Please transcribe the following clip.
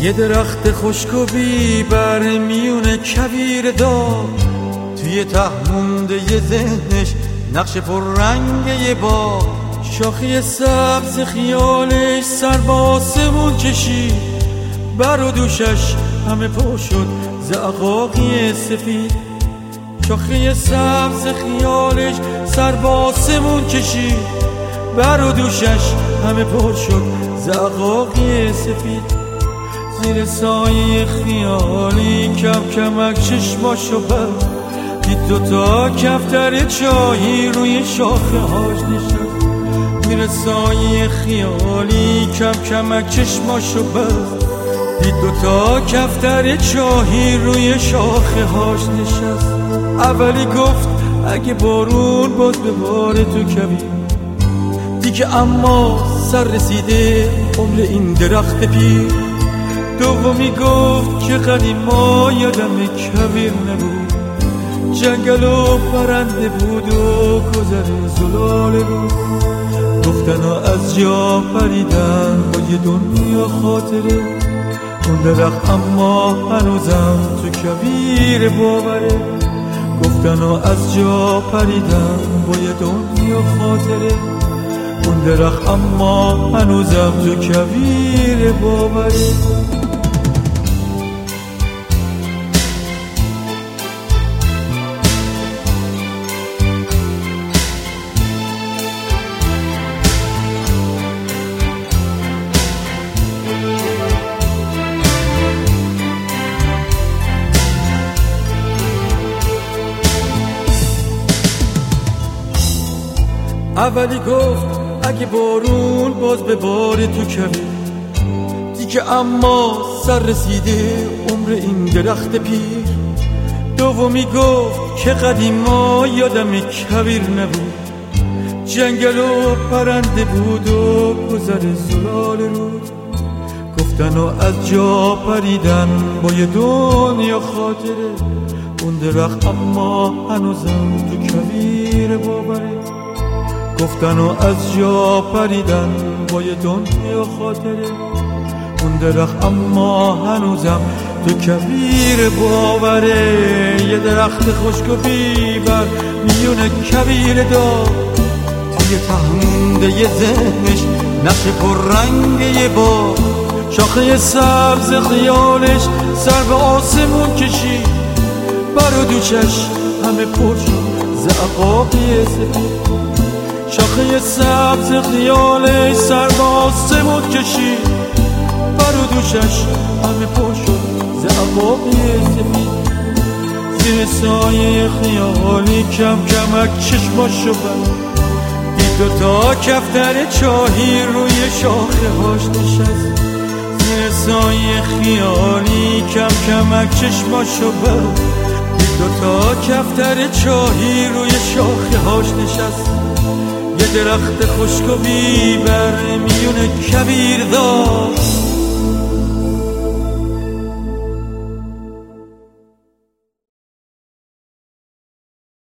یه درخت خشک و بیبر میون کویر دار، توی ته مونده یه ذهنش نقش پر رنگ یه باغ. شاخه سبز خیالش سر به آسمون کشید، بر و دوشش همه پر شد زعقاقی سفید. شاخه سبز خیالش سر به آسمون کشید، بر و دوشش همه پر شد زعقاقی سفید. زیر سایه خیالی کم کمک چشماشو بست، دید دوتا کفتر چاهی روی شاخه هاش نشست. زیر سایه خیالی کم کمک چشماشو بست، دید دوتا کفتر چاهی روی شاخه هاش نشست. اولی گفت اگه بارون باز بباره تو کویر، دیگه اما سر رسیده عمر این درخت پیر. دومی گفت که قدیما یادم کویر نبود، جنگل و پرنده بود و گذر زلاله بود. گفتن ها از جا پریدن با یه دنیا خاطره، اون درخت اما هنوزم تو کویر باوره. گفتن ها از جا پریدن با یه دنیا خاطره، اون درخت اما هنوزم تو کویر باوره. اولی گفت اگه بارون باز بباره تو کویر، دیگه اما سر رسیده عمر این درخت پیر. دومی گفت که قدیما یادم کویر نبود، جنگل و پرنده بود و گذر زلال رود. گفتن و از جا پریدن با یه دنیا خاطره، اون درخت اما هنوزم تو کویر باوره. گفتن و از جا پریدن با یه دنیا خاطره، اون درخت اما هنوزم تو کویر باوره. یه درخت خشک و بیبر میون کویر دار، توی ته مونده یه ذهنش نقش پر رنگ یه باغ. شاخه سبز خیالش سر به آسمون کشید، بر و دوشش همه پر شد زعقاقی سفید. شاخه سبز خیالش سر به آسمون کشید، بر و دوشش همه پر شد زعقاقی سفید. زیر سایه خیالی کم کمک چشماشو بست، دید دوتا کفتر چاهی روی شاخه هاش نشست. زیر سایه خیالی کم کمک چشماشو بست، دید دوتا کفتر چاهی روی شاخه هاش نشست. یه درخت خشک و بیبر میون کویر دار،